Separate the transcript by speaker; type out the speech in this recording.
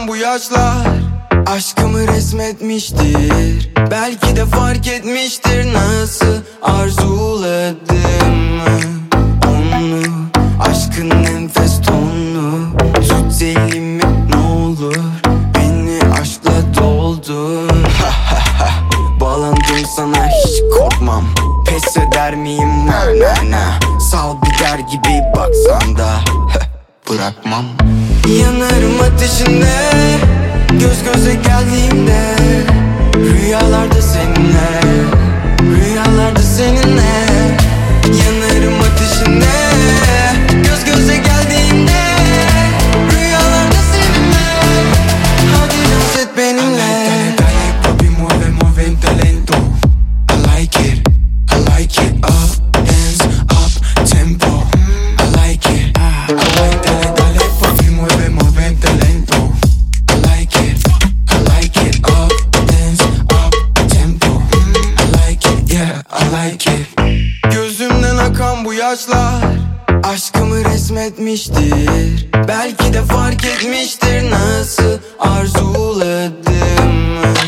Speaker 1: akan bu yaşlar aşkımı resmetmiştir. Belki de fark etmiştir nasıl arzuladım onu. Aşkın enfes tonunu tut elimi ne olur, beni aşkla doldur. Bağlandım sana hiç korkmam, pes eder miyim na na na. Sal biber gibi baksan da bırakmam. Yanarım ateşinde göz göze geldiğimde, rüyalarda seninle, rüyalarda seninle. Yanarım ateşinde göz göze geldiğimde, rüyalarda seninle. Hadi dans et benimle. Dale, dale, papi, mueve, mueve lento. I like it, I like it. Up, dance, up, tempo. I like it, I like. Dale, dale, papi, mueve, mueve lento. I like it, I like it. Up, dance, up, tempo. I like it, yeah, I like it. Gözümden akan bu yaşlar aşkımı resmetmiştir. Belki de fark etmiştir nasıl arzuladım